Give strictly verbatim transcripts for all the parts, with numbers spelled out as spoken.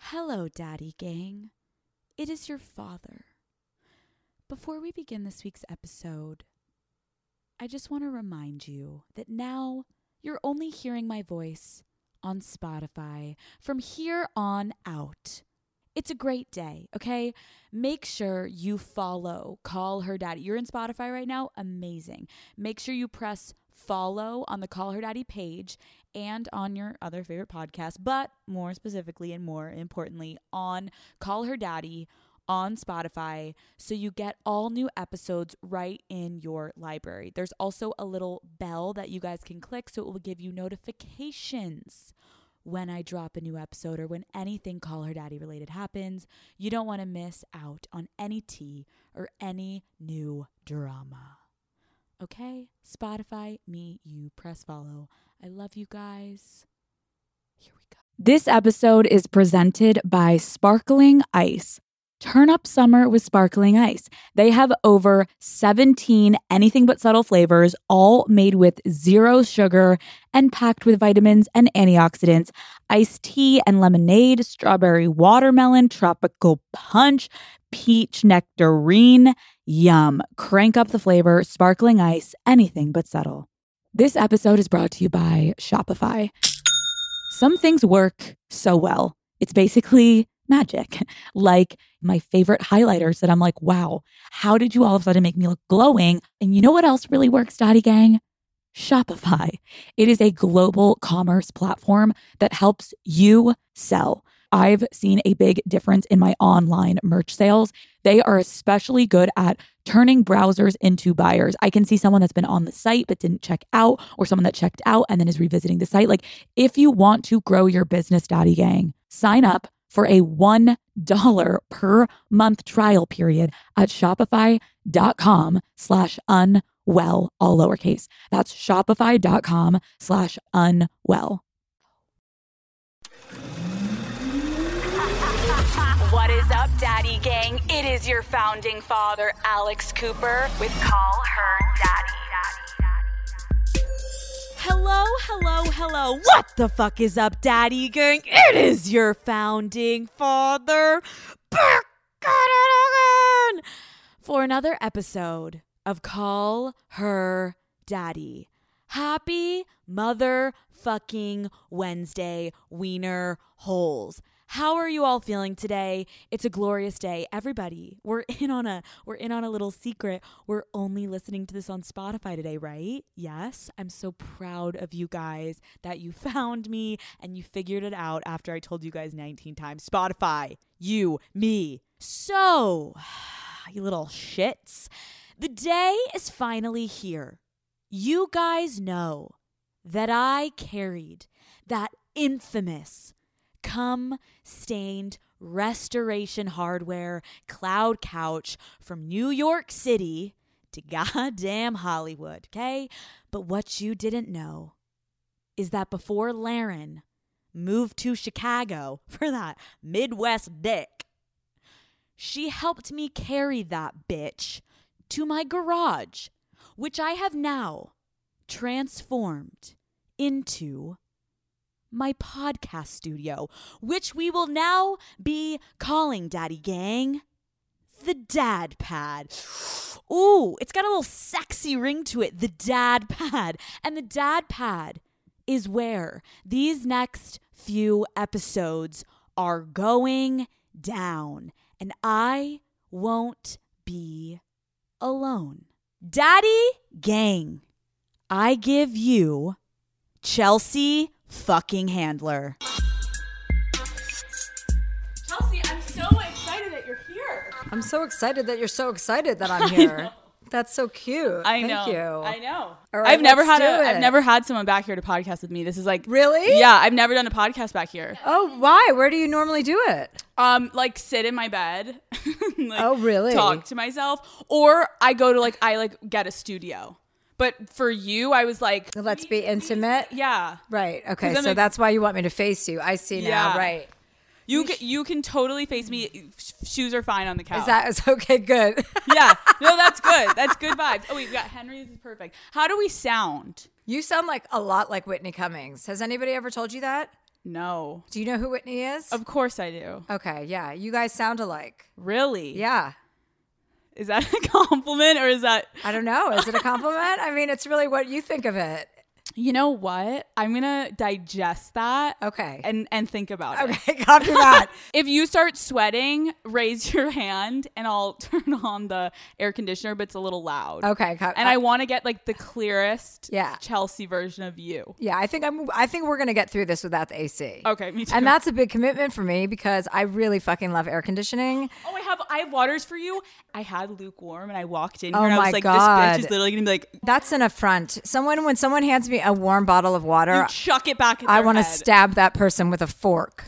Hello, Daddy Gang. It is your father. Before we begin this week's episode, I just want to remind you that now you're only hearing my voice on Spotify from here on out. It's a great day, okay? Make sure you follow Call Her Daddy. You're in Spotify right now? Amazing. Make sure you press follow on the Call Her Daddy page and on your other favorite podcast, but more specifically and more importantly, on Call Her Daddy on Spotify, so you get all new episodes right in your library. There's also a little bell that you guys can click, so it will give you notifications when I drop a new episode or when anything Call Her Daddy related happens. You don't want to miss out on any tea or any new drama. Okay? Spotify, me, you, press follow. I love you guys. Here we go. This episode is presented by Sparkling Ice. Turn up summer with Sparkling Ice. They have over seventeen anything but subtle flavors, all made with zero sugar and packed with vitamins and antioxidants. Iced tea and lemonade, strawberry watermelon, tropical punch, peach nectarine. Yum. Crank up the flavor. Sparkling Ice, anything but subtle. This episode is brought to you by Shopify. Some things work so well. It's basically magic. Like my favorite highlighters that I'm like, wow, how did you all of a sudden make me look glowing? And you know what else really works, Daddy Gang? Shopify. It is a global commerce platform that helps you sell. I've seen a big difference in my online merch sales. They are especially good at turning browsers into buyers. I can see someone that's been on the site but didn't check out, or someone that checked out and then is revisiting the site. Like, if you want to grow your business, Daddy Gang, sign up for a one dollar per month trial period at shopify.com slash unwell, all lowercase. That's shopify.com slash unwell. What is up, Daddy Gang? It is your founding father, Alex Cooper, with Call Her Daddy. Hello, hello, hello. What the fuck is up, Daddy Gang? It is your founding father, back at it again for another episode of Call Her Daddy. Happy motherfucking Wednesday, wiener holes. How are you all feeling today? It's a glorious day. Everybody, we're in on a we're in on a little secret. We're only listening to this on Spotify today, right? Yes. I'm so proud of you guys that you found me and you figured it out after I told you guys nineteen times. Spotify, you, me. So, you little shits. The day is finally here. You guys know that I carried that infamous cum stained restoration hardware cloud couch from New York City to goddamn Hollywood, okay? But what you didn't know is that before Laren moved to Chicago for that Midwest dick, she helped me carry that bitch to my garage, which I have now transformed into my podcast studio, which we will now be calling, Daddy Gang, the Dad Pad. Ooh, it's got a little sexy ring to it, the Dad Pad. And the Dad Pad is where these next few episodes are going down. And I won't be alone. Daddy Gang, I give you Chelsea fucking Handler. Chelsea, I'm so excited that you're here. I'm so excited that you're so excited that I'm here. That's so cute. I Thank know. you. I know. All right, I've never let's had do a it. I've never had someone back here to podcast with me. This is like Really? Yeah, I've never done a podcast back here. Oh, why? Where do you normally do it? Um, like sit in my bed. like, Oh, really? Talk to myself, or I go to like I like get a studio. But for you, I was like, Let's be intimate. yeah, Right. Okay. 'Cause I'm So a- that's why you want me to face you. I see now. Yeah. Right. you can, you can totally face me. Shoes are fine on the couch. Is that is okay? Good. Yeah, no, that's good. That's good vibes. Oh, we've got Henry's is perfect. How do we sound? You sound like a lot like Whitney Cummings. Has anybody ever told you that? No. Do you know who Whitney is? Of course I do. Okay, yeah. You guys sound alike. Really? Yeah. Is that a compliment or is that... I don't know. Is it a compliment? I mean, it's really what you think of it. You know what? I'm going to digest that. Okay. And, and think about it. Okay, copy that. If you start sweating, raise your hand and I'll turn on the air conditioner, but it's a little loud. Okay. Co- And I want to get like the clearest Yeah. Chelsea version of you. Yeah, I think I'm. I think we're gonna get through this without the A C. Okay, me too. And that's a big commitment for me because I really fucking love air conditioning. Oh, I have I have waters for you. I had lukewarm and I walked in here Oh and I my was like, God. this bitch is literally gonna be like, That's an affront. Someone when someone hands me a warm bottle of water, you chuck it back at I their want to head. stab that person with a fork.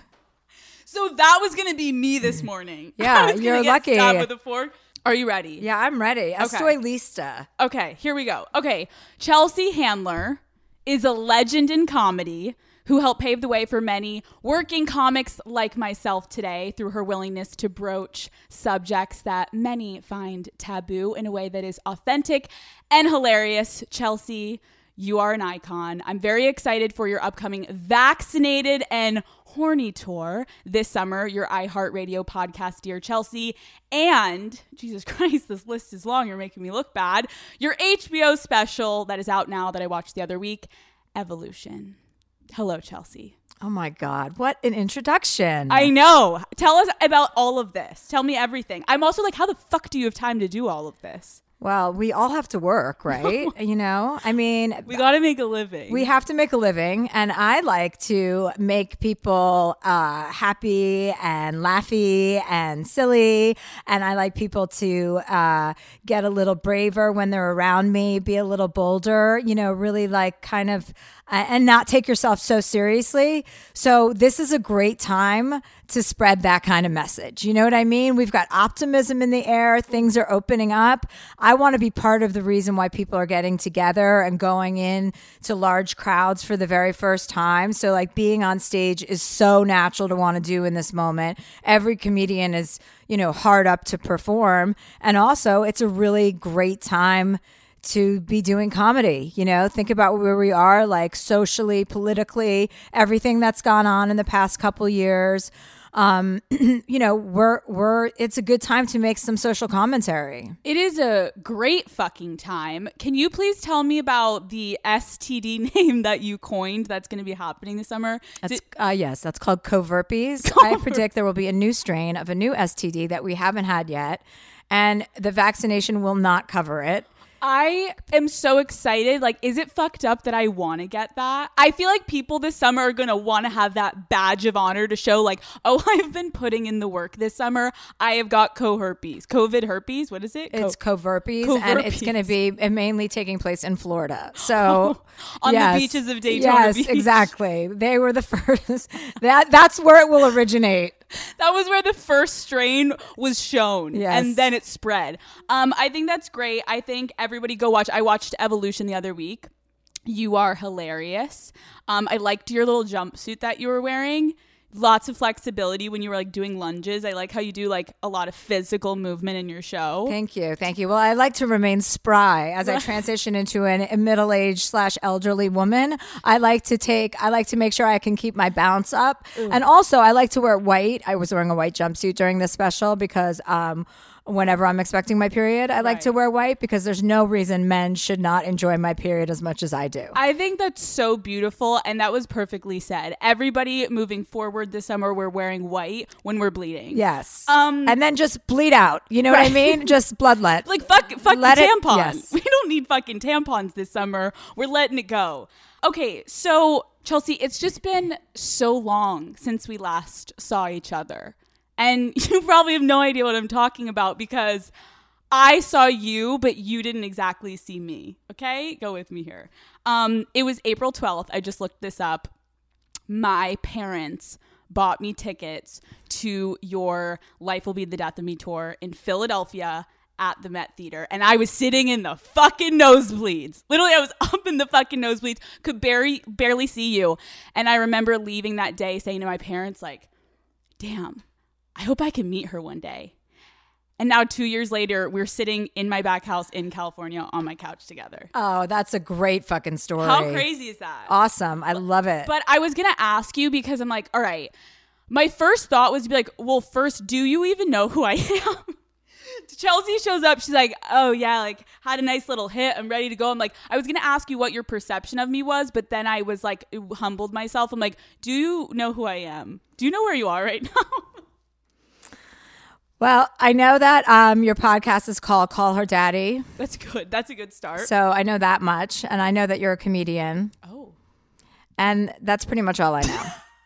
So that was gonna be me this morning. Yeah, I was gonna you're get lucky. stabbed with a fork. Are you ready? Yeah, I'm ready. Estoy lista. Okay, here we go. Okay, Chelsea Handler is a legend in comedy who helped pave the way for many working comics like myself today through her willingness to broach subjects that many find taboo in a way that is authentic and hilarious. Chelsea, you are an icon. I'm very excited for your upcoming Vaccinated and Horny tour this summer, your iHeartRadio podcast, Dear Chelsea, and, Jesus Christ, this list is long, you're making me look bad, your H B O special that is out now that I watched the other week, Evolution. Hello, Chelsea. Oh my God, what an introduction. I know. Tell us about all of this. Tell me everything. I'm also like, how the fuck do you have time to do all of this? Well, we all have to work, right? You know, I mean, We got to make a living. we have to make a living, and I like to make people uh, happy and laughy and silly, and I like people to uh, get a little braver when they're around me, be a little bolder, you know, really like kind of, uh, and not take yourself so seriously. So this is a great time to spread that kind of message. You know what I mean? We've got optimism in the air. Things are opening up. I want to be part of the reason why people are getting together and going in to large crowds for the very first time. So like being on stage is so natural to want to do in this moment. Every comedian is, you know, hard up to perform. And also it's a really great time to be doing comedy. You know, think about where we are, like socially, politically, everything that's gone on in the past couple years. Um, you know, we're we're it's a good time to make some social commentary. It is a great fucking time. Can you please tell me about the S T D name that you coined that's going to be happening this summer? That's Did- uh, yes, that's called coverpies. I predict there will be a new strain of a new S T D that we haven't had yet, and the vaccination will not cover it. I am so excited. Like, is it fucked up that I want to get that? I feel like people this summer are going to want to have that badge of honor to show like, oh, I've been putting in the work this summer. I have got co-herpes, COVID herpes. What is it? It's Co- coverpies, Coverpies. and it's going to be mainly taking place in Florida. So On the yes, beaches of Daytona yes, Beach. exactly. They were the first. that that's where it will originate. That was where the first strain was shown. Yes. And then it spread. Um, I think that's great. I think everybody go watch. I watched Evolution the other week. You are hilarious. Um, I liked your little jumpsuit that you were wearing. Lots of flexibility when you were like doing lunges. I like how you do like a lot of physical movement in your show. Thank you, thank you. Well, I like to remain spry as I transition into an, a middle-aged slash elderly woman. I like to take. I like to make sure I can keep my bounce up, and also I like to wear white. I was wearing a white jumpsuit during this special because um, whenever I'm expecting my period, I like Right. to wear white because there's no reason men should not enjoy my period as much as I do. I think that's so beautiful, and that was perfectly said. Everybody moving forward this summer, we're wearing white when we're bleeding. Yes. Um, and then just bleed out. You know what I Right. mean? Just bloodlet. Like, fuck, fuck Let the it- tampons. yes. We don't need fucking tampons this summer. We're letting it go. Okay, so, Chelsea, it's just been so long since we last saw each other. And you probably have no idea what I'm talking about because I saw you, but you didn't exactly see me. Okay? Go with me here. Um, it was April twelfth. I just looked this up. My parents bought me tickets to your Life Will Be the Death of Me tour in Philadelphia at the Met Theater. And I was sitting in the fucking nosebleeds. Literally, I was up in the fucking nosebleeds, could barely, barely see you. And I remember leaving that day saying to my parents, like, damn, I hope I can meet her one day. And now two years later, we're sitting in my back house in California on my couch together. Oh, that's a great fucking story. How crazy is that? Awesome. I love it. But I was going to ask you because I'm like, all right, my first thought was to be like, well, first, do you even know who I am? Chelsea shows up. She's like, oh, yeah, like had a nice little hit. I'm ready to go. I'm like, I was going to ask you what your perception of me was, but then I was like, humbled myself. I'm like, do you know who I am? Do you know where you are right now? Well, I know that um, your podcast is called Call Her Daddy. That's good. That's a good start. So I know that much. And I know that you're a comedian. Oh. And that's pretty much all I know.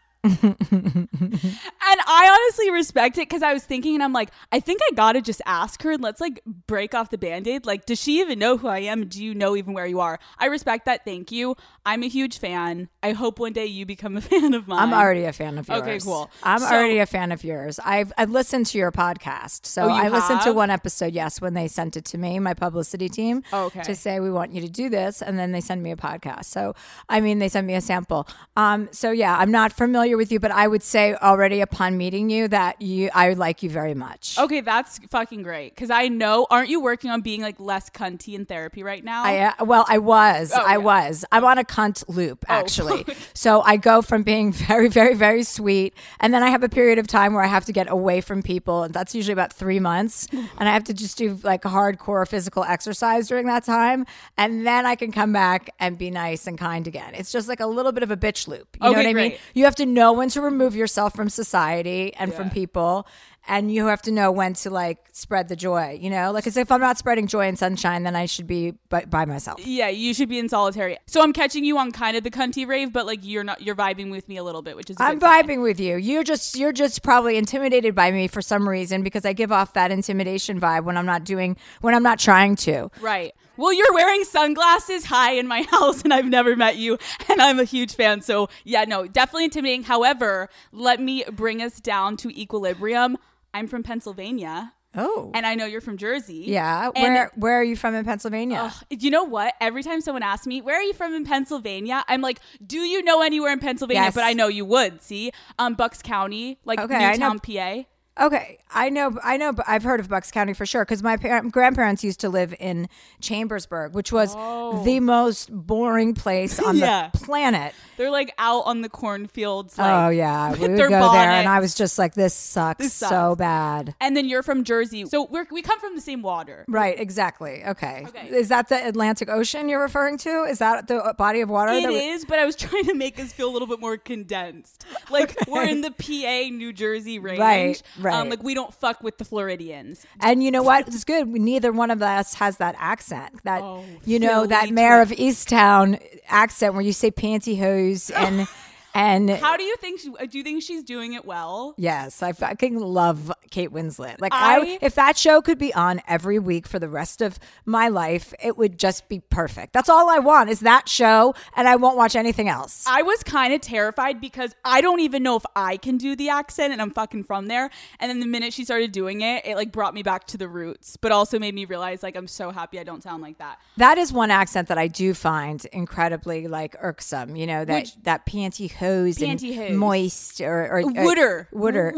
And I honestly respect it because I was thinking and I'm like, I think I gotta just ask her and let's like break off the band-aid. Like, does she even know who I am? Do you know even where you are? I respect that. Thank you. I'm a huge fan. I hope one day you become a fan of mine. I'm already a fan of yours. Okay, cool. I'm So- already a fan of yours. I've I've listened to your podcast. So Oh, you I listened to have? one episode, yes, when they sent it to me, my publicity team, Oh, okay. to say we want you to do this, and then they send me a podcast. So I mean, they sent me a sample. Um, so yeah, I'm not familiar with you, but I would say already upon meeting you that you I like you very much. Okay, that's fucking great. Because I know, aren't you working on being like less cunty in therapy right now? I, uh, well, I was. Oh, I yeah. was. I'm on a cunt loop, Oh, actually. fuck. So I go from being very, very, very sweet. And then I have a period of time where I have to get away from people. And that's usually about three months. And I have to just do like hardcore physical exercise during that time. And then I can come back and be nice and kind again. It's just like a little bit of a bitch loop. You know Okay, what I mean? great. You have to know when to remove yourself from society and from Yeah. people. And you have to know when to like spread the joy, you know, like, cause if I'm not spreading joy and sunshine, then I should be by, by myself. Yeah, you should be in solitary. So I'm catching you on kind of the cunty rave, but like you're not, you're vibing with me a little bit, which is a I'm good sign. vibing with you. You're just you're just probably intimidated by me for some reason because I give off that intimidation vibe when I'm not doing when I'm not trying to. Right. Well, you're wearing sunglasses high in my house and I've never met you and I'm a huge fan. So yeah, no, definitely intimidating. However, let me bring us down to equilibrium. I'm from Pennsylvania. Oh. And I know you're from Jersey. Yeah. And- Where where are you from in Pennsylvania? Ugh, you know what? Every time someone asks me, where are you from in Pennsylvania? I'm like, do you know anywhere in Pennsylvania? Yes. But I know you would. See? Um, Bucks County, like Okay, I know- Newtown, P A. Okay, I know, I know, but I've heard of Bucks County for sure because my par- grandparents used to live in Chambersburg, which was the most boring place on Yeah. the planet. They're like out on the cornfields. Like, Oh yeah, we with would their go there, and I bonnets. was just like, "This sucks, This so sucks. bad." And then you're from Jersey. So we're, we come from the same water. Right, exactly. Okay. Okay. Is that the Atlantic Ocean you're referring to? Is that the body of water? It that we- is, but I was trying to make us feel a little bit more condensed. Like we're in the P A, New Jersey range. Right, right. Um, like we don't fuck with the Floridians. And you know what? It's good. Neither one of us has that accent. That Oh, you know Philly that mayor twit. of Easttown accent where you say pantyhose and and How do you think? She, do you think she's doing it well? yes, I fucking love Kate Winslet. Like I, I- if that show could be on every week for the rest of my life, it would just be perfect. That's all I want is that show, and I won't watch anything else. I was kind of terrified because I don't even know if I can do the accent and I'm fucking from there. And then the minute she started doing it, it like brought me back to the roots, but also made me realize like I'm so happy I don't sound like that. That is one accent that I do find incredibly like irksome. You know that Which- that pantyhose and Pantyhose. moist or, or, or Wooder. wooder.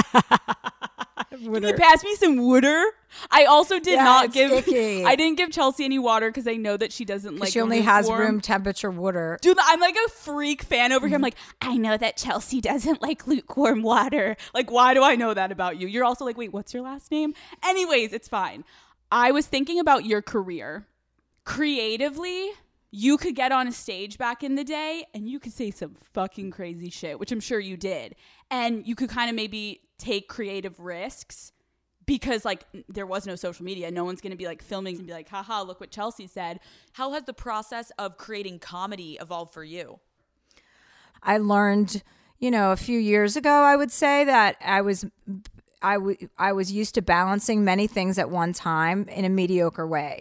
Can you pass me some water? I also did Yeah, not it's give icky. I didn't give Chelsea any water because I know that she doesn't like She only has lukewarm. room temperature water. Dude, I'm like a freak fan over here. I'm like, I know that Chelsea doesn't like lukewarm water. Like, why do I know that about you? You're also like, wait, what's your last name? Anyways, it's fine. I was thinking about your career. Creatively, you could get on a stage back in the day and you could say some fucking crazy shit, which I'm sure you did. And you could kind of maybe take creative risks because like there was no social media. No one's going to be like filming and be like, haha, look what Chelsea said. How has the process of creating comedy evolved for you? I learned, you know, a few years ago, I would say that I was I, w- I was used to balancing many things at one time in a mediocre way.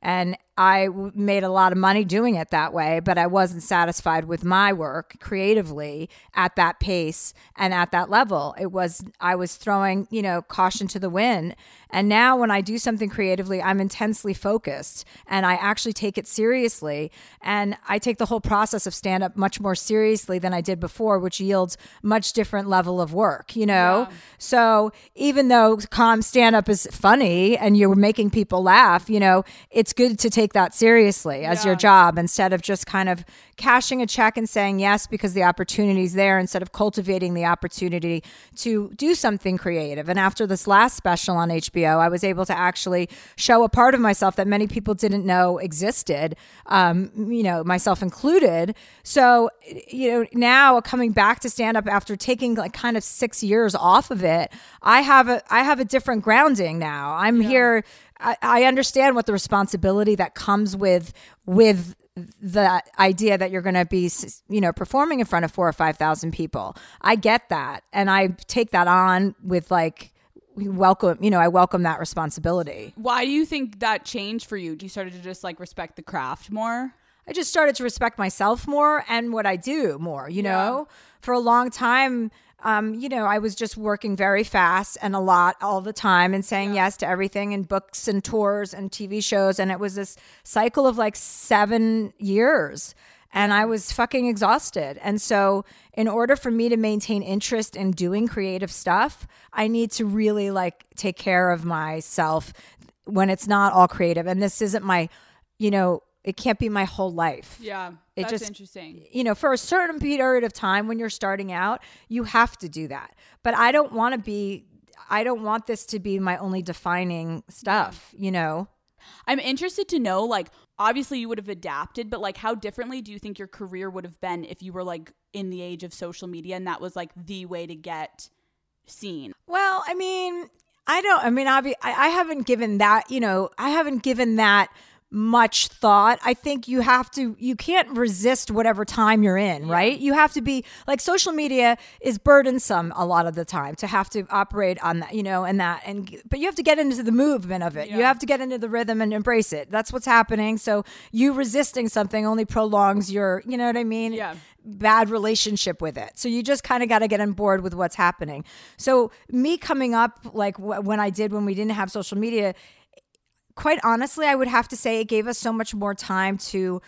And I w- made a lot of money doing it that way, but I wasn't satisfied with my work creatively at that pace and at that level. It was, I was throwing, you know, caution to the wind. And now when I do something creatively, I'm intensely focused and I actually take it seriously. And I take the whole process of stand up much more seriously than I did before, which yields much different level of work, you know? Yeah. So even though calm stand up is funny and you're making people laugh, you know, it's good to take that seriously as yeah. your job instead of just kind of cashing a check and saying yes because the opportunity's there, instead of cultivating the opportunity to do something creative. And after this last special on H B O, I was able to actually show a part of myself that many people didn't know existed, um, you know, myself included. So, you know, now coming back to stand up after taking like kind of six years off of it, I have a I have a different grounding now. I'm yeah. here. I, I understand what the responsibility that comes with with the idea that you're going to be, you know, performing in front of four or five thousand people. I get that, and I take that on with like welcome. You know, I welcome that responsibility. Why do you think that changed for you? Do you started to just like respect the craft more? I just started to respect myself more and what I do more. You know, yeah. for a long time. Um, you know, I was just working very fast and a lot all the time and saying yeah. yes to everything and books and tours and T V shows. And it was this cycle of like seven years and I was fucking exhausted. And so in order for me to maintain interest in doing creative stuff, I need to really like take care of myself when it's not all creative. And this isn't my, you know, it can't be my whole life. Yeah, it that's just, interesting. You know, for a certain period of time when you're starting out, you have to do that. But I don't want to be, I don't want this to be my only defining stuff, you know? I'm interested to know, like, obviously you would have adapted, but like how differently do you think your career would have been if you were like in the age of social media and that was like the way to get seen? Well, I mean, I don't, I mean, obvi- I, I haven't given that, you know, I haven't given that much thought. I think you have to, you can't resist whatever time you're in, yeah. right? You have to be like, social media is burdensome a lot of the time to have to operate on that, you know, and that, and, but you have to get into the movement of it. Yeah. You have to get into the rhythm and embrace it. That's what's happening. So you resisting something only prolongs your, you know what I mean? Yeah. Bad relationship with it. So you just kind of got to get on board with what's happening. So me coming up like w- when I did, when we didn't have social media, quite honestly, I would have to say it gave us so much more time to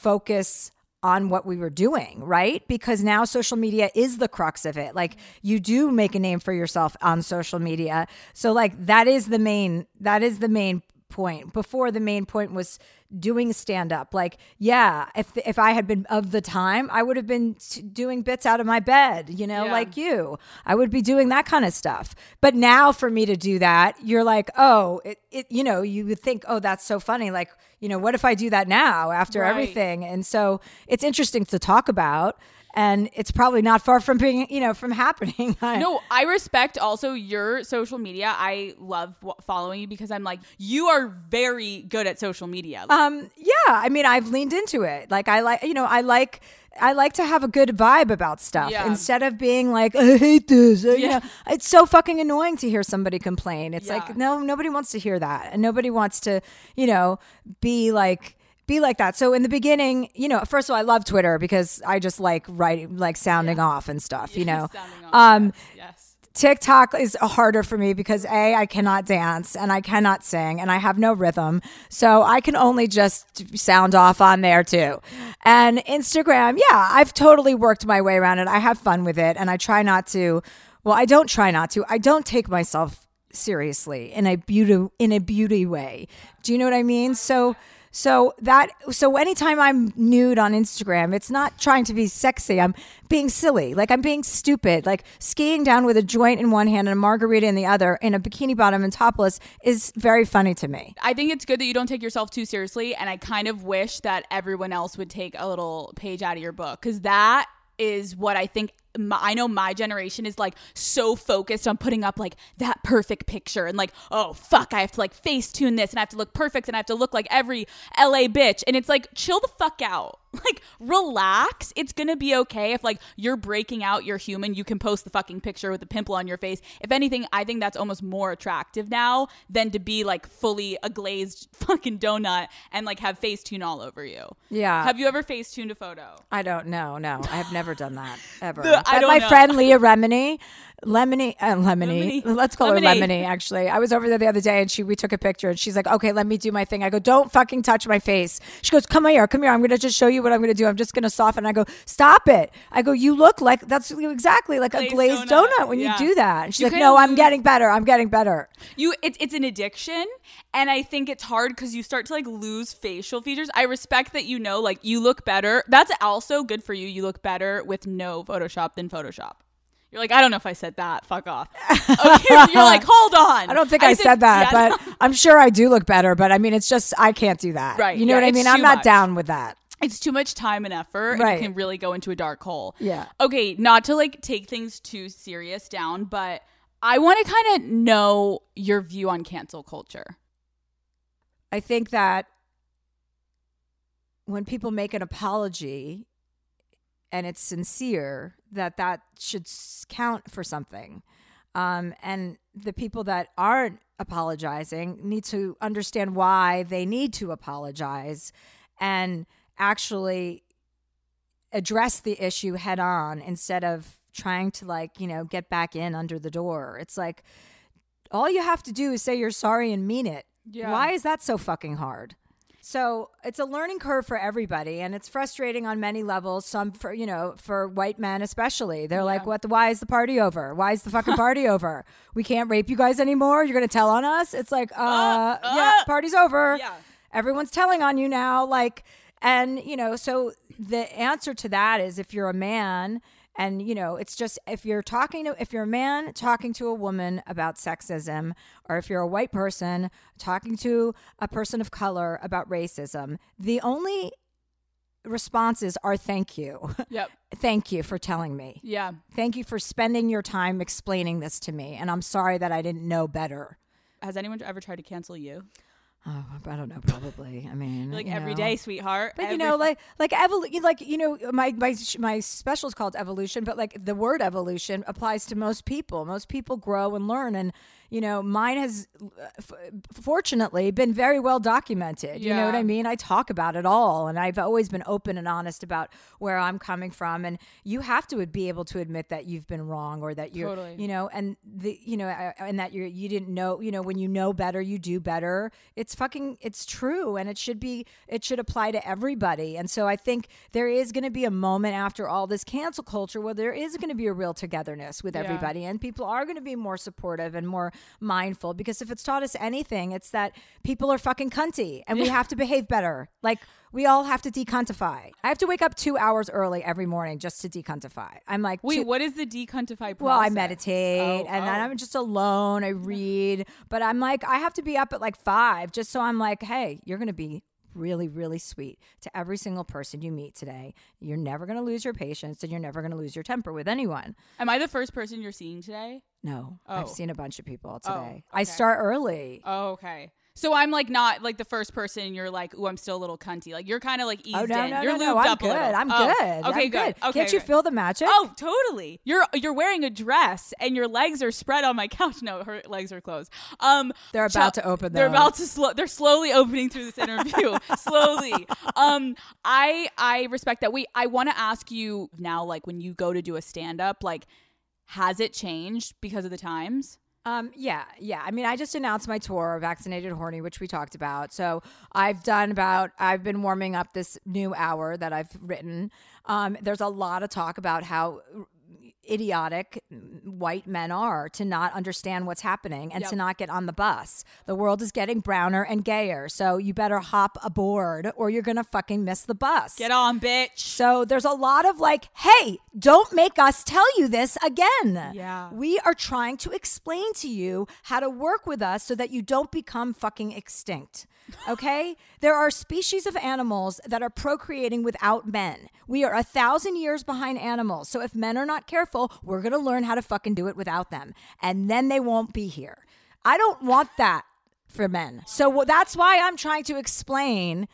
focus on what we were doing, right? Because now social media is the crux of it. Like you do make a name for yourself on social media. So like that is the main, that is the main point. Before, the main point was doing stand up. Like, yeah, if if I had been of the time, I would have been t- doing bits out of my bed, you know, yeah. like you. I would be doing that kind of stuff. But now for me to do that, you're like, oh, it, it you know, you would think, oh, that's so funny. Like, you know, what if I do that now after right. everything? And so it's interesting to talk about. And it's probably not far from being, you know, from happening. No, I respect also your social media. I love w- following you because I'm like, you are very good at social media. Um, yeah, I mean, I've leaned into it. Like, I like, you know, I like, I like to have a good vibe about stuff yeah. instead of being like, I hate this. Yeah. You know, it's so fucking annoying to hear somebody complain. It's yeah. like, no, nobody wants to hear that. And nobody wants to, you know, be like, be like that. So in the beginning, you know, first of all, I love Twitter because I just like writing, like sounding yeah. off and stuff, yeah, you know. Off, um, yes. yes. TikTok is harder for me because A, I cannot dance and I cannot sing and I have no rhythm. So I can only just sound off on there too. And Instagram, yeah, I've totally worked my way around it. I have fun with it and I try not to, well, I don't try not to. I don't take myself seriously in a beauty, in a beauty way. Do you know what I mean? So So that, so anytime I'm nude on Instagram, it's not trying to be sexy. I'm being silly. Like I'm being stupid. Like skiing down with a joint in one hand and a margarita in the other in a bikini bottom and topless is very funny to me. I think it's good that you don't take yourself too seriously. And I kind of wish that everyone else would take a little page out of your book because that is what I think my, I know my generation is like so focused on putting up like that perfect picture and like, oh fuck, I have to like face tune this and I have to look perfect and I have to look like every L A bitch. And it's like, chill the fuck out. Like, relax. It's gonna be okay if like you're breaking out, you're human, you can post the fucking picture with a pimple on your face. If anything, I think that's almost more attractive now than to be like fully a glazed fucking donut and like have Facetune all over you. Yeah. Have you ever Facetuned a photo? I don't know. No, I have never done that ever. The- I but don't my know. friend Leah Remini, Lemony, uh, Lemony, Lemony. let's call her Lemony. Lemony. Actually, I was over there the other day and she we took a picture and she's like, "Okay, let me do my thing." I go, "Don't fucking touch my face." She goes, "Come here, come here. I'm gonna just show you what I'm gonna do. I'm just gonna soften." I go, "Stop it." I go, "You look like that's exactly like Glazed a glazed donut. donut, when Yeah. you do that." And she's You like, kinda "No, I'm lose- getting better. I'm getting better." You, it's it's an addiction, and I think it's hard because you start to like lose facial features. I respect that, you know, like you look better. That's also good for you. You look better with no Photoshop than Photoshop. You're like, I don't know if I said that. Fuck off. Okay, you're like, hold on. I don't think I, said, that, yeah, but I'm sure I do look better. But I mean, it's just I can't do that. Right, You know yeah, what I it's mean? I'm too not much. down with that. it's too much time and effort, and Right. you can really go into a dark hole. Yeah. Okay, not to like take things too serious down, but I want to kind of know your view on cancel culture. I think that when people make an apology and it's sincere, that that should s- count for something. Um, and the people that aren't apologizing need to understand why they need to apologize and actually address the issue head on instead of trying to like, you know, get back in under the door. It's like all you have to do is say you're sorry and mean it. Yeah. Why is that so fucking hard? So it's a learning curve for everybody, and it's frustrating on many levels. Some for, you know, for white men especially. They're like, what the, why is the party over? Why is the fucking party over? We can't rape you guys anymore? You're going to tell on us? It's like, uh, Uh, yeah, uh. party's over. Yeah. Everyone's telling on you now. Like, and, you know, so the answer to that is if you're a man, and, you know, it's just if you're talking to, if you're a man talking to a woman about sexism, or if you're a white person talking to a person of color about racism, the only responses are thank you. Yep. Thank you for telling me. Yeah. Thank you for spending your time explaining this to me. And I'm sorry that I didn't know better. Has anyone ever tried to cancel you? Oh, I don't know. Probably. I mean, Like you every know. day, sweetheart. But you Every- know, like like evol- like you know, my my my special is called evolution, but like the word evolution applies to most people. Most people grow and learn, and you know, mine has uh, f- fortunately been very well documented. You know what Yeah. I mean? I talk about it all, and I've always been open and honest about where I'm coming from. And you have to be able to admit that you've been wrong, or that you're, Totally. you know, and the you know, uh, and that you you didn't know. You know, when you know better, you do better. It's fucking, it's true, and it should be, it should apply to everybody. And so I think there is going to be a moment after all this cancel culture where there is going to be a real togetherness with Yeah. everybody, and people are going to be more supportive and more mindful, because if it's taught us anything, it's that people are fucking cunty and we have to behave better. Like, we all have to decuntify. I have to wake up two hours early every morning just to decuntify. I'm like, Wait, two- what is the decuntify process? well, I meditate Oh, and then oh. I'm just alone. I read, but I'm like, I have to be up at like five just so I'm like, hey, you're going to be really, really sweet to every single person you meet today. You're never going to lose your patience, and you're never going to lose your temper with anyone. Am I the first person you're seeing today? No, Oh. I've seen a bunch of people Oh, today. I okay. start early. Oh, okay. So I'm like not like the first person and you're like, ooh, I'm still a little cunty. Like you're kind of like eased Oh no, in. no, you're no, lubed no! I'm up good. a little. I'm Oh, good. Okay, I'm good. Okay, Can't you good. feel the magic? Oh, totally. You're you're wearing a dress and your legs are spread on my couch. No, her legs are closed. Um, They're about to open, They're though. about to slow. They're slowly opening through this interview. slowly. Um, I I respect that. Wait, I want to ask you now. Like when you go to do a stand up, like has it changed because of the times? Um, yeah, yeah. I mean, I just announced my tour, Vaccinated Horny, which we talked about. So I've done about, I've been warming up this new hour that I've written. Um, there's a lot of talk about how idiotic white men are to not understand what's happening and Yep. to not get on the bus. The world is getting browner and gayer, so you better hop aboard or you're gonna fucking miss the bus. Get on, bitch. So there's a lot of like, hey, don't make us tell you this again. Yeah. We are trying to explain to you how to work with us so that you don't become fucking extinct. Okay? There are species of animals that are procreating without men. We are a thousand years behind animals. So if men are not careful, we're going to learn how to fucking do it without them. And then they won't be here. I don't want that for men. So that's why I'm trying to explain.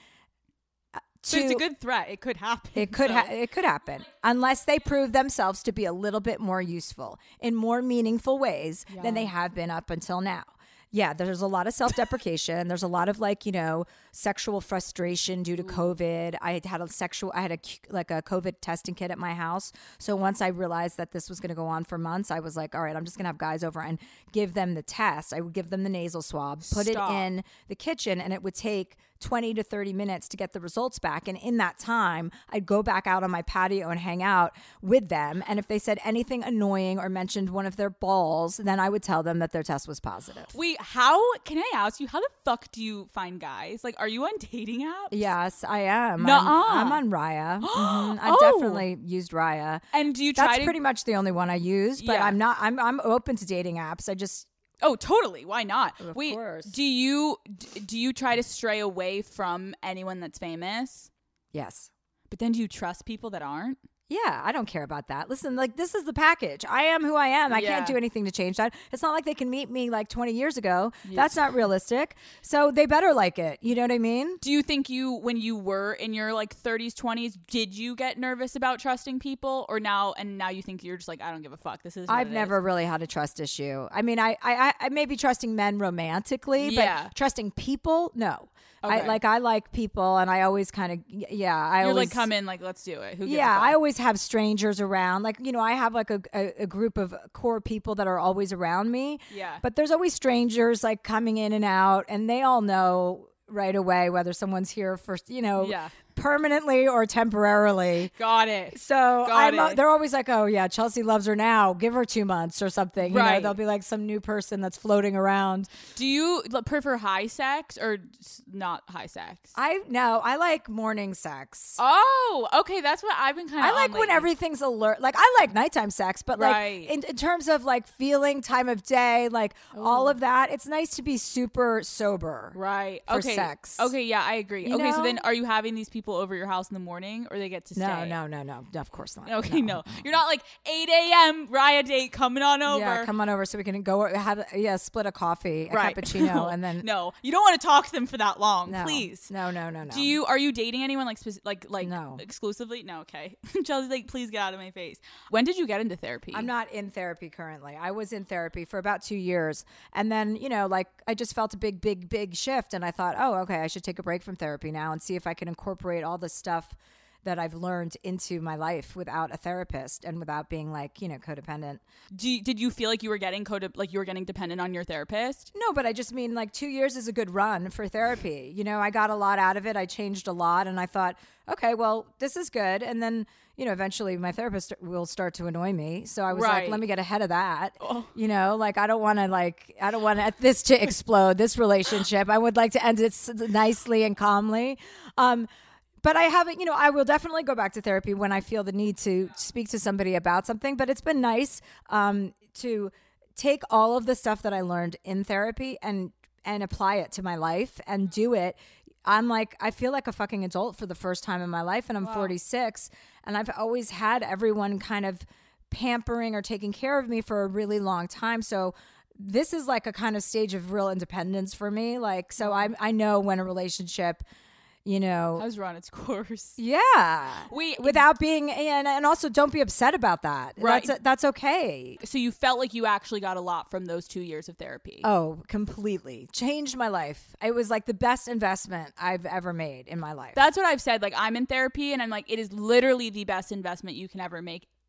So it's a good threat. It could happen. It could so. ha- it could happen unless they prove themselves to be a little bit more useful in more meaningful ways Yeah. than they have been up until now. Yeah, there's a lot of self-deprecation. There's a lot of like, you know, sexual frustration due to COVID. I had had a sexual, I had a like a COVID testing kit at my house. So once I realized that this was going to go on for months, I was like, all right, I'm just going to have guys over and give them the test. I would give them the nasal swab, put Stop. it in the kitchen, and it would take twenty to thirty minutes to get the results back. And in that time, I'd go back out on my patio and hang out with them. And if they said anything annoying or mentioned one of their balls, then I would tell them that their test was positive. Wait, how can I ask you? How the fuck do you find guys? Like, are you on dating apps? Yes, I am. Nuh-uh. I'm, I'm on Raya. Mhm. I've Oh. definitely used Raya. And do you try That's to? pretty much the only one I use, but Yeah. I'm not. I'm I'm open to dating apps. I just Oh, totally. Why not? Of Wait, course. do you d- do you try to stray away from anyone that's famous? yes. But then do you trust people that aren't? Yeah, I don't care about that. Listen, like this is the package. I am who I am. I Yeah. can't do anything to change that. It's not like they can meet me like twenty years ago. That's not realistic. So they better like it. You know what I mean? Do you think you, when you were in your like thirties, twenties, did you get nervous about trusting people, or now and now you think you're just like, I don't give a fuck. This is. what I've it never is. really had a trust issue. I mean, I I, I may be trusting men romantically, Yeah. but trusting people, no. I Okay. like I like people, and I always kind of yeah. I You're always like, come in, like, let's do it. Who gives Yeah, a fuck? I always have strangers around. Like, you know, I have like a, a, a group of core people that are always around me. Yeah. But there's always strangers like coming in and out, and they all know right away whether someone's here for, you know, Yeah. permanently or temporarily. Got it. So Got I'm, uh, it. they're always like, oh, yeah, Chelsea loves her now. Give her two months or something. You know, Right. they'll be like some new person that's floating around. Do you l- prefer high sex or s- not high sex? I no, I like morning sex. Oh, okay. That's what I've been kind of. I like when everything's alert. Like I like nighttime sex, but like Right. in, in terms of like feeling, time of day, like all of that, it's nice to be super sober. Right. for okay. sex. Okay. Yeah, I agree. You okay. So know? then, are you having these people over your house in the morning, or they get to stay? No, no, no, no, no. Of course not. Okay. No. You're not like eight a.m. Raya date coming on over. Yeah, come on over so we can go have yeah, split a coffee, a Right. cappuccino, and then no, you don't want to talk to them for that long. no, Please. no, no, no, no. Do you are you dating anyone like speci- like like No. exclusively? No. Okay. Chelsea's like, please get out of my face. When did you get into therapy? I'm not in therapy currently. I was in therapy for about two years. And then, you know, like I just felt a big, big, big shift. And I thought, oh, okay, I should take a break from therapy now and see if I can incorporate all the stuff that I've learned into my life without a therapist and without being like, you know, codependent. Do you, did you feel like you were getting code like you were getting dependent on your therapist? No, but I just mean like two years is a good run for therapy. You know, I got a lot out of it. I changed a lot. And I thought, okay, well, this is good. And then, you know, eventually my therapist will start to annoy me. So I was Right. like, let me get ahead of that. You know, like I don't want to like, I don't want this to explode, this relationship. I would like to end it s- nicely and calmly. Um, But I haven't, you know, I will definitely go back to therapy when I feel the need to speak to somebody about something. But it's been nice um, to take all of the stuff that I learned in therapy and and apply it to my life and do it. I'm like, I feel like a fucking adult for the first time in my life, and I'm forty-six, and I've always had everyone kind of pampering or taking care of me for a really long time. So this is like a kind of stage of real independence for me. Like, so I I know when a relationship, you know, Has run its course. yeah. Wait, Without being, and, and also don't be upset about that. Right. That's, that's okay. So you felt like you actually got a lot from those two years of therapy. Oh, completely. Changed my life. It was like the best investment I've ever made in my life. That's what I've said. Like, I'm in therapy and I'm like, it is literally the best investment you can ever make. It,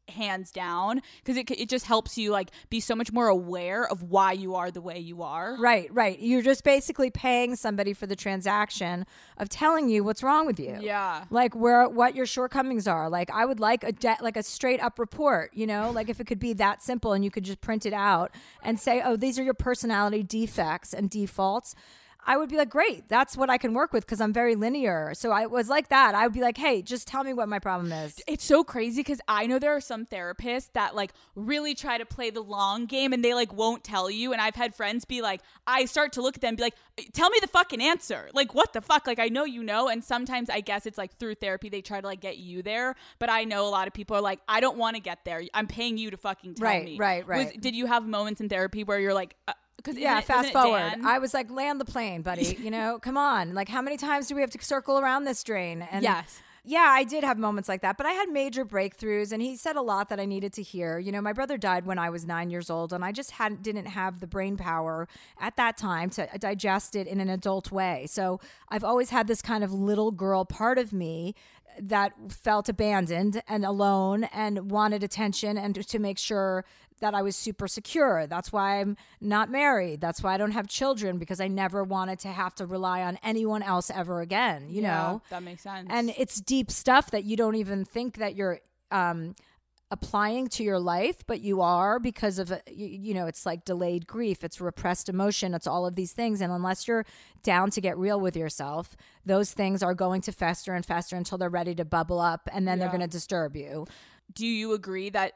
hands down, because it it just helps you like be so much more aware of why you are the way you are. Right, right. You're just basically paying somebody for the transaction of telling you what's wrong with you. Yeah. Like where what your shortcomings are. Like I would like a de- like a straight up report, you know, like if it could be that simple and you could just print it out and say, "Oh, these are your personality defects and defaults." I would be like, great, that's what I can work with because I'm very linear. So I was like that. I would be like, hey, just tell me what my problem is. It's so crazy because I know there are some therapists that like really try to play the long game and they like won't tell you. And I've had friends be like, I start to look at them and be like, tell me the fucking answer. Like, what the fuck? Like, I know you know. And sometimes I guess it's like through therapy, they try to like get you there. But I know a lot of people are like, I don't want to get there. I'm paying you to fucking tell right, me. Right, right, right. Did you have moments in therapy where you're like, uh, Cause yeah, it, fast forward. Dan? I was like, land the plane, buddy. You know, come on. Like, how many times do we have to circle around this drain? And yes. Yeah, I did have moments like that, but I had major breakthroughs, and he said a lot that I needed to hear. You know, my brother died when I was nine years old, and I just hadn't didn't have the brain power at that time to digest it in an adult way. So I've always had this kind of little girl part of me that felt abandoned and alone and wanted attention and to make sure that I was super secure. That's why I'm not married. That's why I don't have children, because I never wanted to have to rely on anyone else ever again, you yeah, know? That makes sense. And it's deep stuff that you don't even think that you're um, applying to your life, but you are because of, you, you know, it's like delayed grief. It's repressed emotion. It's all of these things. And unless you're down to get real with yourself, those things are going to fester and fester until they're ready to bubble up, and then yeah. they're going to disturb you. Do you agree that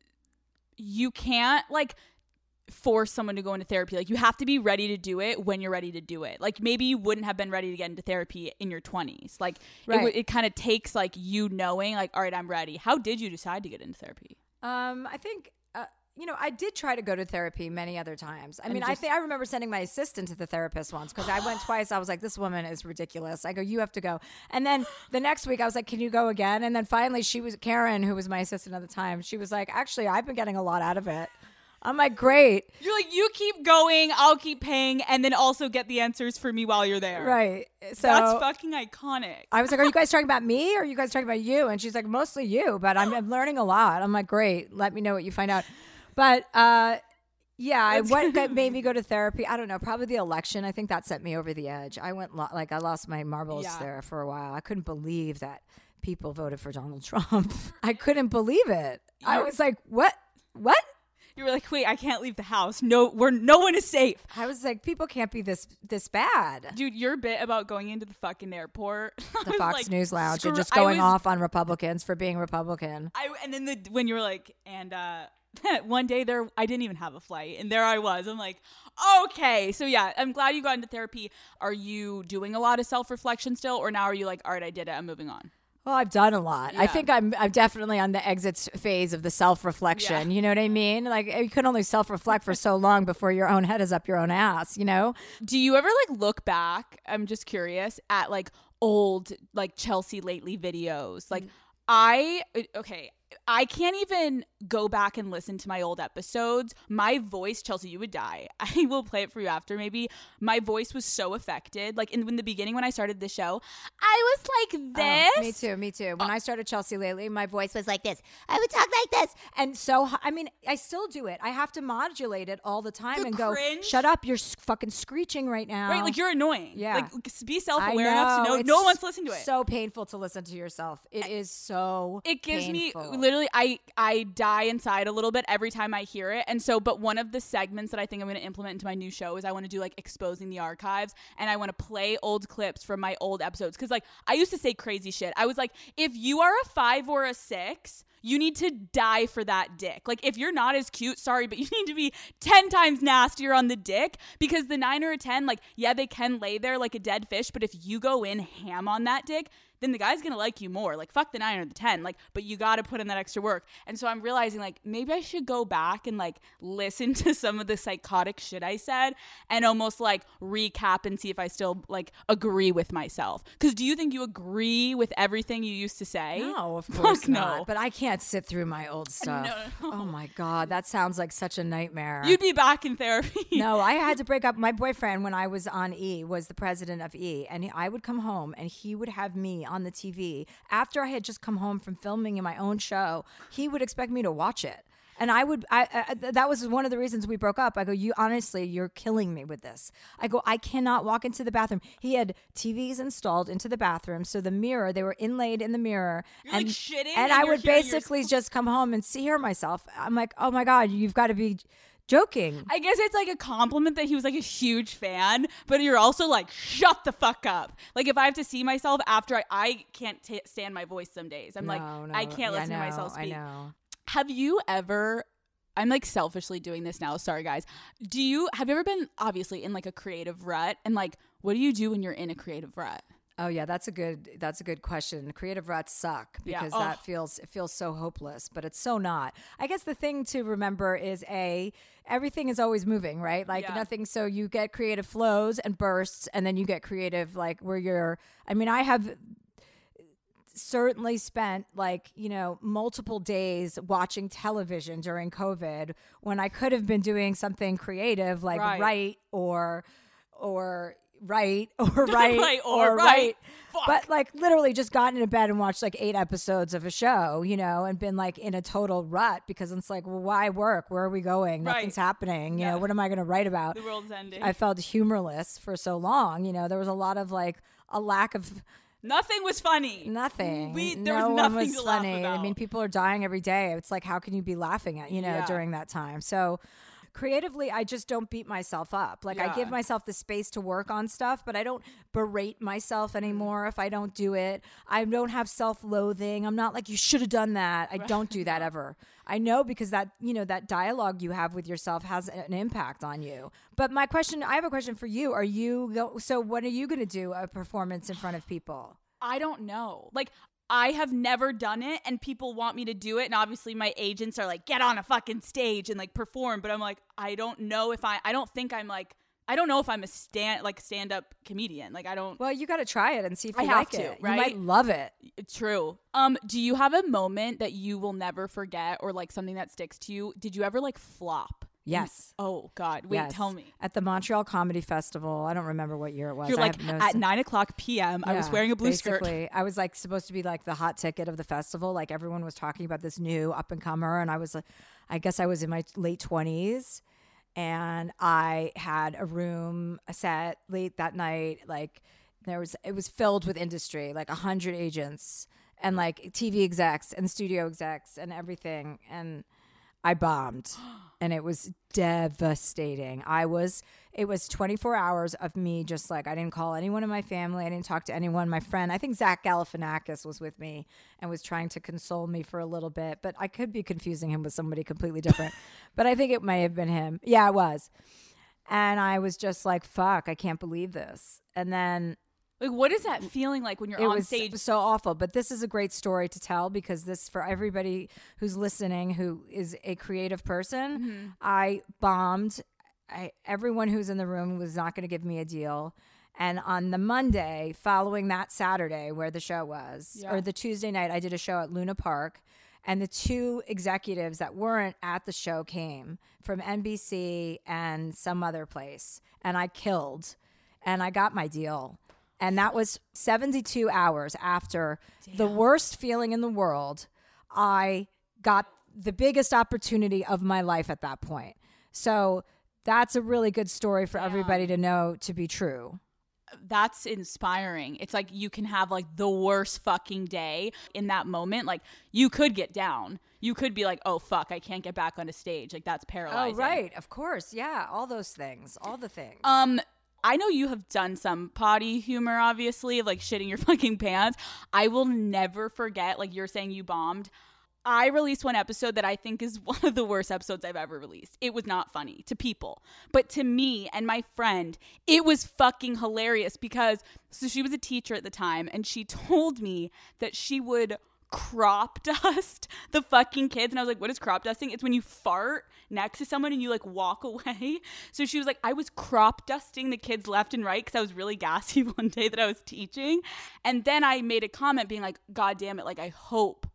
you can't like force someone to go into therapy? Like you have to be ready to do it when you're ready to do it. Like maybe you wouldn't have been ready to get into therapy in your twenties. Like right. it, it kind of takes like you knowing like, all right, I'm ready. How did you decide to get into therapy? Um, I think, uh, you know, I did try to go to therapy many other times. I And mean, I just- think I remember sending my assistant to the therapist once because I went twice. I was like, this woman is ridiculous. I go, you have to go. And then the next week I was like, can you go again? And then finally she was, Karen, who was my assistant at the time, she was like, actually, I've been getting a lot out of it. I'm like, great. You're like, you keep going, I'll keep paying, and then also get the answers for me while you're there. Right. So that's fucking iconic. I was like, are you guys talking about me or are you guys talking about you? And she's like, mostly you, but I'm, I'm learning a lot. I'm like, great. Let me know what you find out. But uh, yeah, I what that made me go to therapy. I don't know, probably the election. I think that set me over the edge. I went lo- like I lost my marbles Yeah. there for a while. I couldn't believe that people voted for Donald Trump. I couldn't believe it. I was like, what? What? You were like, wait, I can't leave the house. No, we're no one is safe. I was like, people can't be this this bad. Dude, your bit about going into the fucking airport. The Fox like, News Lounge screw- and just I going was- off on Republicans for being Republican. I and then the when you were like, and uh one day there I didn't even have a flight, and there I was. I'm like, okay. So yeah, I'm glad you got into therapy. Are you doing a lot of self-reflection still, or now are you like, all right, I did it, I'm moving on? Well, I've done a lot. I Yeah. think I'm I'm definitely on the exit phase of the self-reflection. Yeah. You know what I mean? Like you can only self-reflect for so long before your own head is up your own ass, you know? Do you ever like look back, I'm just curious, at like old like Chelsea Lately videos? Like I okay, I can't even go back and listen to my old episodes. My voice, Chelsea, you would die. I will play it for you after maybe. My voice was so affected. Like in, in the beginning when I started the show, I was like this. Oh, me too, me too. When I started Chelsea Lately, my voice was like this. I would talk like this. And so, I mean, I still do it. I have to modulate it all the time The and go, cringe? shut up, you're s- fucking screeching right now. Right, like you're annoying. Yeah. Like be I self-aware enough to know it's no one wants to listen to it. so painful to listen to yourself. It is so It gives painful. me literally I I die inside a little bit every time I hear it. And so but one of the segments that I think I'm going to implement into my new show is I want to do like exposing the archives, and I want to play old clips from my old episodes, cuz like I used to say crazy shit. I was like, if you are a five or a six, you need to die for that dick. Like if you're not as cute, sorry, but you need to be ten times nastier on the dick, because the nine or a ten, like yeah, they can lay there like a dead fish, but if you go in ham on that dick, then the guy's gonna like you more. Like fuck the nine or the ten, like, but you gotta put in that extra work. And so I'm realizing like maybe I should go back and like listen to some of the psychotic shit I said and almost like recap and see if I still like agree with myself. Because do you think you agree with everything you used to say? No, of course Fuck not. no. But I can't sit through my old stuff. No, no. Oh my God, that sounds like such a nightmare. You'd be back in therapy. No, I had to break up. My boyfriend, when I was on E, was the president of E, and he, I would come home and he would have me me on the T V after I had just come home from filming in my own show. He would expect me to watch it. And I would, I, I that was one of the reasons we broke up. I go, you honestly, you're killing me with this. I go, I cannot walk into the bathroom. He had T Vs installed into the bathroom. So the mirror, they were inlaid in the mirror. You're and like shitting and and I you're would hearing basically yourself. just come home and see hear myself. I'm like, oh my God, you've got to be joking. I guess it's like a compliment that he was like a huge fan, but you're also like, shut the fuck up. Like if I have to see myself after I, I can't t- stand my voice some days. I'm No, like, no. I can't Yeah, listen I to myself know, speak. I know. Have you ever, I'm like selfishly doing this now. Sorry guys. Do you, have you ever been obviously in like a creative rut? And like, what do you do when you're in a creative rut? Oh yeah, that's a good that's a good question. Creative ruts suck Yeah. because Oh. that feels it feels so hopeless, but it's so not. I guess the thing to remember is a everything is always moving, right? Like Yeah. nothing. So you get creative flows and bursts, and then you get creative like where you're. I mean, I have certainly spent like you know multiple days watching television during COVID when I could have been doing something creative like Right. write or or write or write Right, or or write. write. Fuck. But like literally just gotten into bed and watched like eight episodes of a show, you know, and been like in a total rut because it's like, well, why work? Where are we going? Right. Nothing's happening. You Yeah. know, what am I going to write about? The world's ending. I felt humorless for so long. You know, there was a lot of like a lack of Nothing was funny. nothing. We- there no was one nothing was to laugh funny. I about. mean, people are dying every day. It's like, how can you be laughing at, you know, Yeah. during that time? So creatively, I just don't beat myself up. Like I Yeah. give myself the space to work on stuff, but I don't berate myself anymore if I don't do it. I don't have self-loathing. I'm not like, you should have done that. I don't do that ever. I know because that, you know, that dialogue you have with yourself has an impact on you. But my question, I have a question for you. Are you, go, so when are you going to do a performance in front of people? I don't know. Like, I have never done it and people want me to do it. And obviously my agents are like, get on a fucking stage and like perform. But I'm like, I don't know if I, I don't think I'm like, I don't know if I'm a stand, like stand up comedian. Like I don't, Well, you got to try it and see if I you have like to, it. right? You might love it. it's true. Um, do you have a moment that you will never forget or like something that sticks to you? Did you ever like flop? Yes. Oh God. Wait, Yes. tell me. At the Montreal Comedy Festival, I don't remember what year it was. You're I like have no at nine o'clock P M. I was Yeah, wearing a blue skirt. basically. I was like supposed to be like the hot ticket of the festival. Like everyone was talking about this new up and comer, and I was like, I guess I was in my late twenties, and I had a room a set late that night. Like there was, it was filled with industry, like a hundred agents and like T V execs and studio execs and everything, and I bombed, and it was devastating. I was, it was twenty-four hours of me just like, I didn't call anyone in my family. I didn't talk to anyone. My friend, I think Zach Galifianakis was with me and was trying to console me for a little bit, but I could be confusing him with somebody completely different. But I think it may have been him. Yeah, it was. And I was just like, fuck, I can't believe this. And then Like, what is that feeling like when you're it on was stage? so awful, but this is a great story to tell because this, for everybody who's listening who is a creative person, Mm-hmm. I bombed. I, everyone who's in the room was not going to give me a deal. And on the Monday following that Saturday where the show was, Yeah. or the Tuesday night, I did a show at Luna Park. And the two executives that weren't at the show came from N B C and some other place. And I killed. And I got my deal. And that was seventy-two hours after the worst feeling in the world. I got the biggest opportunity of my life at that point. So that's a really good story for everybody to know to be true. That's inspiring. It's like you can have like the worst fucking day in that moment. Like you could get down. You could be like, oh fuck, I can't get back on a stage. Like that's paralyzing. Oh, right. Of course. Yeah. All those things. All the things. Um, I know you have done some potty humor, obviously, of like shitting your fucking pants. I will never forget, like you're saying you bombed. I released one episode that I think is one of the worst episodes I've ever released. It was not funny to people, but to me and my friend, it was fucking hilarious because so she was a teacher at the time and she told me that she would crop dust the fucking kids. And I was like, what is crop dusting? It's when you fart next to someone and you like walk away. So she was like, I was crop dusting the kids left and right because I was really gassy one day that I was teaching. And then I made a comment being like, God damn it, like I hope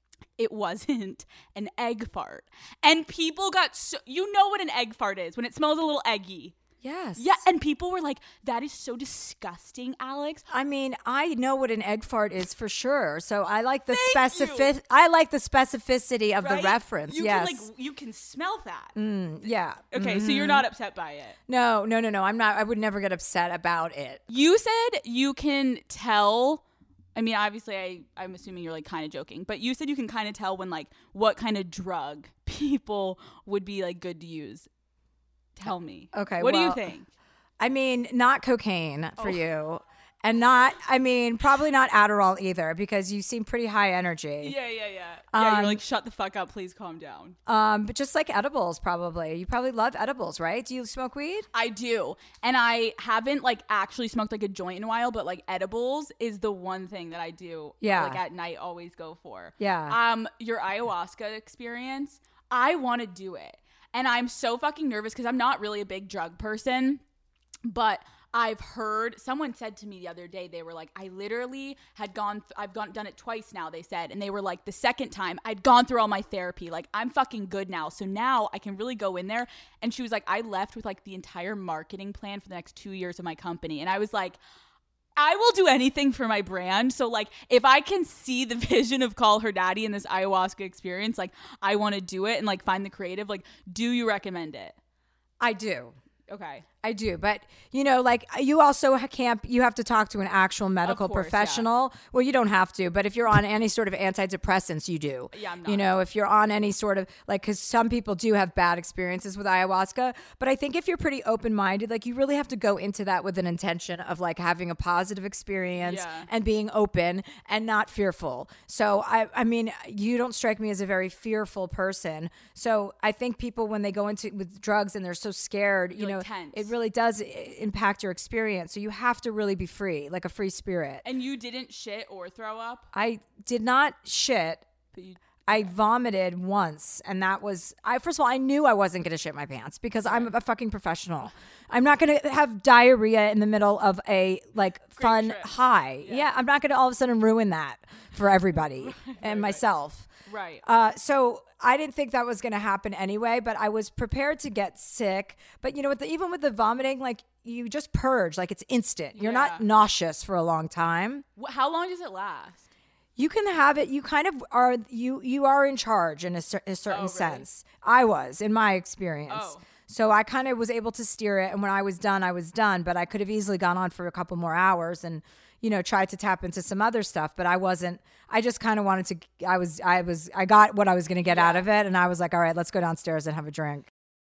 it wasn't an egg fart. And people got so, you know what an egg fart is when it smells a little eggy. Yes. Yeah, and people were like, that is so disgusting, Alex. I mean, I know what an egg fart is for sure. So I like the Thank specific. you. I like the specificity of Right? the reference. You yes. can like you can smell that. Mm, yeah. Okay, Mhm. so you're not upset by it. No, no, no, no. I'm not. I would never get upset about it. You said you can tell. I mean, obviously, I, I'm assuming you're like kind of joking, but you said you can kind of tell when like what kind of drug people would be like good to use. Tell me. Okay, What well, do you think? I mean, not cocaine for Oh. you, and not. I mean, probably not Adderall either, because you seem pretty high energy. Yeah, yeah, yeah. Yeah, Um, you're like, shut the fuck up, please calm down. Um, but just like edibles, probably. You probably love edibles, right? Do you smoke weed? I do. And I haven't like actually smoked like a joint in a while, but like edibles is the one thing that I do Yeah. like at night always go for. Yeah. Um your ayahuasca experience, I want to do it. And I'm so fucking nervous cuz I'm not really a big drug person, but I've heard someone said to me the other day, they were like, I literally had gone, th- I've gone, done it twice now, they said. And they were like, the second time I'd gone through all my therapy. Like, I'm fucking good now. So now I can really go in there. And she was like, I left with like the entire marketing plan for the next two years of my company. And I was like, I will do anything for my brand. So like, if I can see the vision of Call Her Daddy in this ayahuasca experience, like I want to do it and like find the creative. Like, do you recommend it? I do. Okay. I do, but you know, like you also ha- can't. You have to talk to an actual medical course, professional. Well, you don't have to, but if you're on any sort of antidepressants, you do. Yeah, I'm You not. know, if you're on any sort of like, because some people do have bad experiences with ayahuasca, but I think if you're pretty open minded, like you really have to go into that with an intention of like having a positive experience Yeah. and being open and not fearful. So I, I mean, you don't strike me as a very fearful person. So I think people when they go into with drugs and they're so scared, you You're, know, like, tense. it really does i- impact your experience. So you have to really be free, like a free spirit. And you didn't shit or throw up? I did not shit. But you, I vomited once, and that was I. First of all, I knew I wasn't going to shit my pants because I'm a fucking professional. I'm not going to have diarrhea in the middle of a like fun trip. high. Yeah. I'm not going to all of a sudden ruin that for everybody and myself. right. Uh, so I didn't think that was going to happen anyway, but I was prepared to get sick. But you know, with the, even with the vomiting, like you just purge, like it's instant. You're Yeah. not nauseous for a long time. Wh- How long does it last? You can have it. You kind of are. You you are in charge in a, cer- a certain really? sense. I was in my experience. Oh. So I kind of was able to steer it, and when I was done, I was done. But I could have easily gone on for a couple more hours and, you know, tried to tap into some other stuff. But I wasn't. I just kind of wanted to. I was. I was. I got what I was going to get out of it, and I was like, all right, let's go downstairs and have a drink.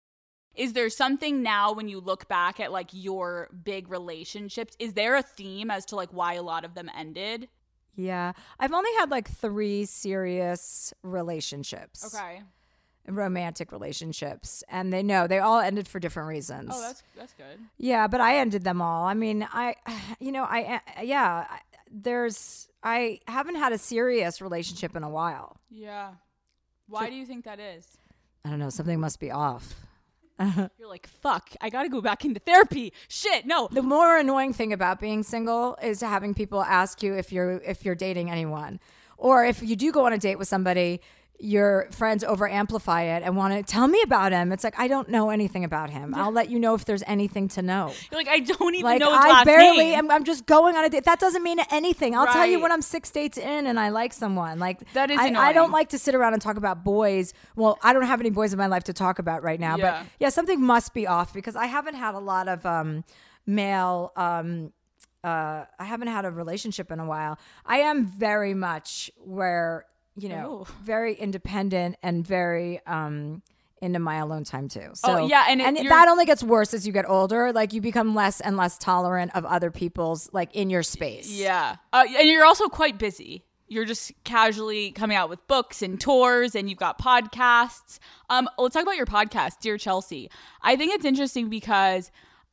Is there something now when you look back at like your big relationships? Is there a theme as to like why a lot of them ended? Yeah, I've only had like three serious relationships. Okay. Romantic relationships, and they know they all ended for different reasons. Oh, that's that's good. Yeah, but I ended them all. I mean, I, you know, I, yeah, I- there's, I haven't had a serious relationship in a while. Yeah. Why do you think that is? I don't know. Something must be off. You're like, fuck, I gotta go back into therapy. Shit, no. The more annoying thing about being single is having people ask you if you're, if you're dating anyone, or if you do go on a date with somebody, your friends over amplify it and want to tell me about him. It's like, I don't know anything about him. I'll let you know if there's anything to know. You're like, I don't even Like know his I last barely name. am, I'm just going on a date. That doesn't mean anything. I'll tell you Right. when I'm six dates in and I like someone. Like That is I, I annoying. don't like to sit around and talk about boys. Well, I don't have any boys in my life to talk about right now. Yeah. But yeah, something must be off because I haven't had a lot of um, male. Um, uh, I haven't had a relationship in a while. I am very much where you know, Ooh. very independent and very. Um, into my alone time too. So Oh, yeah, and it- and you're- that only gets worse as you get older. Like you become less and less tolerant of other people's like in your space. Yeah. Uh, and you're also quite busy. You're just casually coming out with books and tours, and you've got podcasts. Um, let's talk about your podcast, Dear Chelsea. I think it's interesting because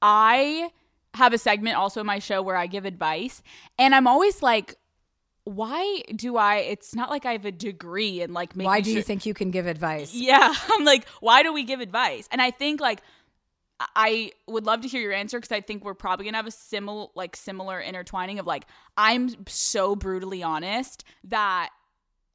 I have a segment also in my show where I give advice, and I'm always like, why do I, it's not like I have a degree in like making Why do you sure- think you can give advice? Yeah, I'm like, why do we give advice? And I think like I would love to hear your answer because I think we're probably gonna have a similar like similar intertwining of like I'm so brutally honest that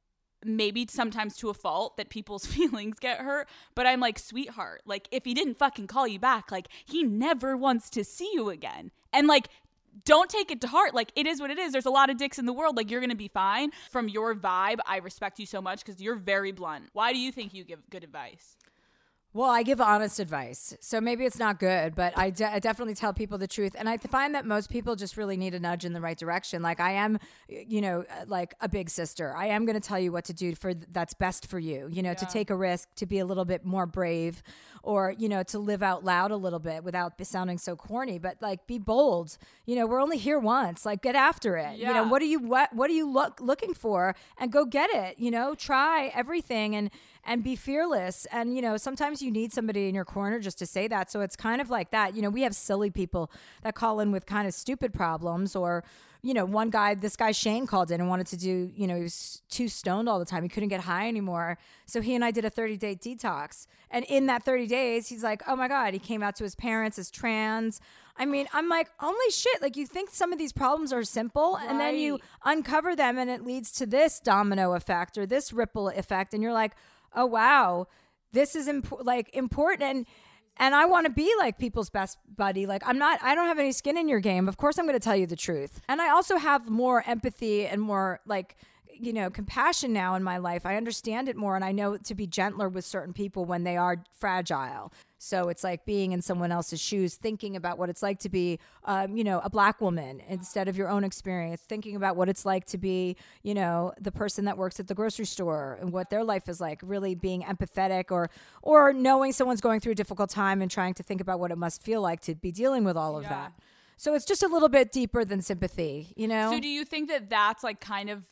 maybe sometimes to a fault that people's feelings get hurt, but I'm like, sweetheart, like if he didn't fucking call you back, like he never wants to see you again. And like, don't take it to heart. Like, it is what it is. There's a lot of dicks in the world. Like, you're going to be fine. From your vibe, I respect you so much because you're very blunt. Why do you think you give good advice? Well, I give honest advice. So maybe it's not good, but I, de- I definitely tell people the truth. And I find that most people just really need a nudge in the right direction. Like I am, you know, like a big sister. I am going to tell you what to do for th- that's best for you, you know, yeah. to take a risk, to be a little bit more brave, or, you know, to live out loud a little bit without sounding so corny, but like be bold. You know, we're only here once, like get after it. Yeah. You know, what are you, what, what are you look, looking for, and go get it, you know, try everything and, and be fearless. And, you know, sometimes you need somebody in your corner just to say that. So it's kind of like that. You know, we have silly people that call in with kind of stupid problems, or, you know, one guy, this guy Shane called in and wanted to do, you know, he was too stoned all the time. He couldn't get high anymore. So he and I did a thirty day detox. And in that thirty days, he's like, oh my God, he came out to his parents as trans. I mean, I'm like, holy shit. Like, you think some of these problems are simple, right, and then you uncover them and it leads to this domino effect or this ripple effect. And you're like, oh, wow, this is imp- like important. And, and I want to be like people's best buddy. Like I'm not, I don't have any skin in your game. Of course I'm going to tell you the truth. And I also have more empathy and more like, you know, compassion now in my life. I understand it more, and I know to be gentler with certain people when they are fragile. So it's like being in someone else's shoes, thinking about what it's like to be, um, you know, a black woman instead of your own experience, thinking about what it's like to be, you know, the person that works at the grocery store and what their life is like, really being empathetic, or or knowing someone's going through a difficult time and trying to think about what it must feel like to be dealing with all of yeah. that. So it's just a little bit deeper than sympathy, you know? So do you think that that's like kind of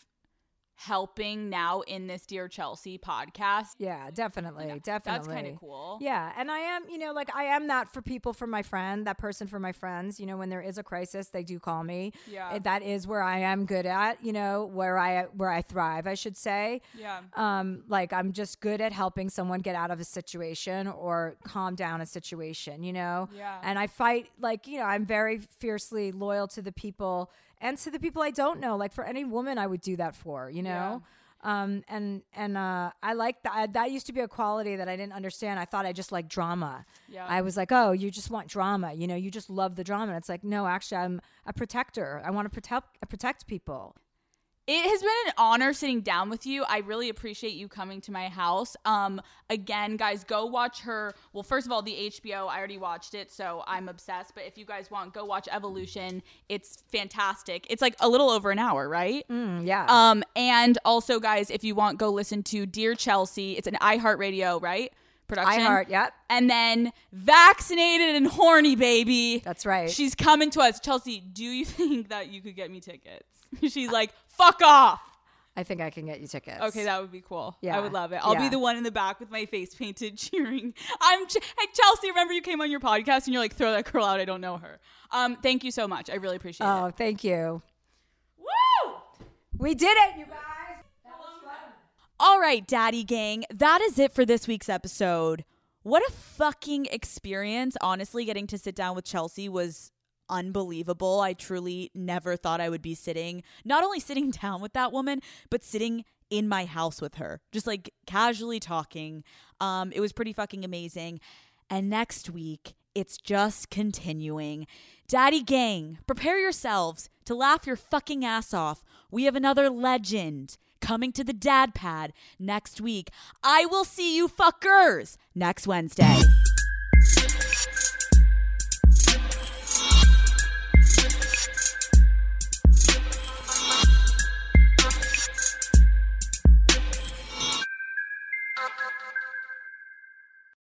helping now in this Dear Chelsea podcast? Yeah, definitely. Yeah, definitely. That's kind of cool. Yeah. And I am, you know, like I am that for people, for my friend, that person for my friends. You know, when there is a crisis, they do call me. Yeah. That is where I am good at, you know, where I where I thrive, I should say. Yeah. Um, like I'm just good at helping someone get out of a situation or calm down a situation, you know? Yeah. And I fight, like, you know, I'm very fiercely loyal to the people and to the people I don't know. Like for any woman I would do that for, you know? Yeah. Um, and, and, uh, I like that. That used to be a quality that I didn't understand. I thought I just liked drama. Yeah. I was like, oh, you just want drama. You know, you just love the drama. And it's like, no, actually I'm a protector. I want to protect, protect people. It has been an honor sitting down with you. I really appreciate you coming to my house. Um, again, guys, go watch her. Well, first of all, the H B O, I already watched it, so I'm obsessed. But if you guys want, go watch Evolution. It's fantastic. It's like a little over an hour, right? Mm, yeah. Um, and also, guys, if you want, go listen to Dear Chelsea. It's an iHeartRadio, right? Production. iHeart, yep. And then Vaccinated and Horny, baby. That's right. She's coming to us. Chelsea, do you think that you could get me tickets? She's like, fuck off. I think I can get you tickets. Okay, that would be cool. Yeah. I would love it. I'll yeah. be the one in the back with my face painted cheering. I'm Ch- Hey, Chelsea, remember you came on your podcast and you're like, throw that girl out. I don't know her. Um, thank you so much. I really appreciate oh, it. Oh, thank you. Woo! We did it, you guys. That was fun. All right, Daddy Gang, that is it for this week's episode. What a fucking experience. Honestly, getting to sit down with Chelsea was unbelievable. I truly never thought I would be sitting, not only sitting down with that woman, but sitting in my house with her, just like casually talking. Um, it was pretty fucking amazing. And next week, it's just continuing. Daddy Gang, prepare yourselves to laugh your fucking ass off. We have another legend coming to the Dad Pad next week. I will see you fuckers next Wednesday. Uh-uh.